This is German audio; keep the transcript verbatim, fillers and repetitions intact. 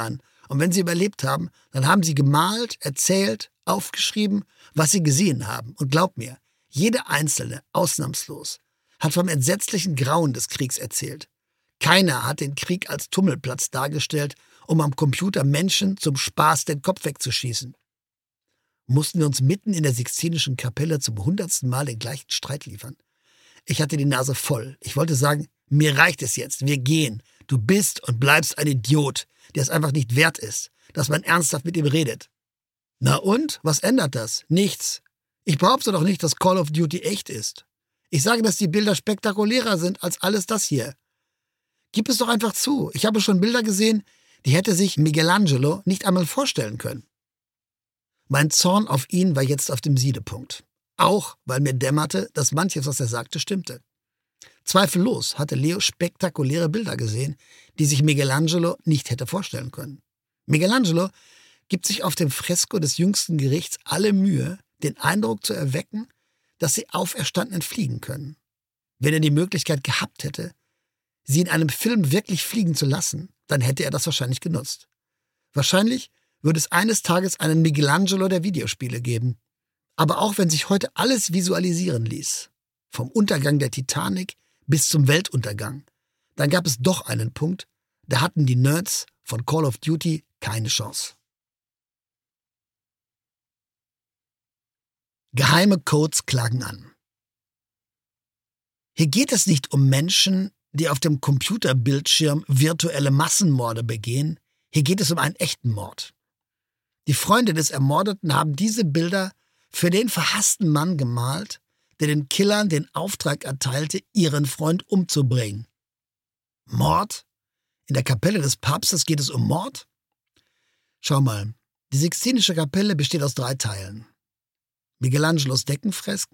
sein. Und wenn sie überlebt haben, dann haben sie gemalt, erzählt, aufgeschrieben, was sie gesehen haben. Und glaub mir, jede Einzelne, ausnahmslos, hat vom entsetzlichen Grauen des Kriegs erzählt. Keiner hat den Krieg als Tummelplatz dargestellt, um am Computer Menschen zum Spaß den Kopf wegzuschießen. Mussten wir uns mitten in der Sixtinischen Kapelle zum hundertsten Mal den gleichen Streit liefern? Ich hatte die Nase voll. Ich wollte sagen, mir reicht es jetzt, wir gehen. Du bist und bleibst ein Idiot, der es einfach nicht wert ist, dass man ernsthaft mit ihm redet. Na und? Was ändert das? Nichts. Ich behaupte doch nicht, dass Call of Duty echt ist. Ich sage, dass die Bilder spektakulärer sind als alles das hier. Gib es doch einfach zu. Ich habe schon Bilder gesehen, die hätte sich Michelangelo nicht einmal vorstellen können. Mein Zorn auf ihn war jetzt auf dem Siedepunkt. Auch, weil mir dämmerte, dass manches, was er sagte, stimmte. Zweifellos hatte Leo spektakuläre Bilder gesehen, die sich Michelangelo nicht hätte vorstellen können. Michelangelo gibt sich auf dem Fresko des jüngsten Gerichts alle Mühe, den Eindruck zu erwecken, dass sie auferstanden fliegen können. Wenn er die Möglichkeit gehabt hätte, sie in einem Film wirklich fliegen zu lassen, dann hätte er das wahrscheinlich genutzt. Wahrscheinlich würde es eines Tages einen Michelangelo der Videospiele geben. Aber auch wenn sich heute alles visualisieren ließ, vom Untergang der Titanic bis zum Weltuntergang, dann gab es doch einen Punkt, da hatten die Nerds von Call of Duty keine Chance. Geheime Codes klagen an. Hier geht es nicht um Menschen, die auf dem Computerbildschirm virtuelle Massenmorde begehen. Hier geht es um einen echten Mord. Die Freunde des Ermordeten haben diese Bilder für den verhassten Mann gemalt, der den Killern den Auftrag erteilte, ihren Freund umzubringen. Mord? In der Kapelle des Papstes geht es um Mord? Schau mal, die Sixtinische Kapelle besteht aus drei Teilen. Michelangelos Deckenfresken,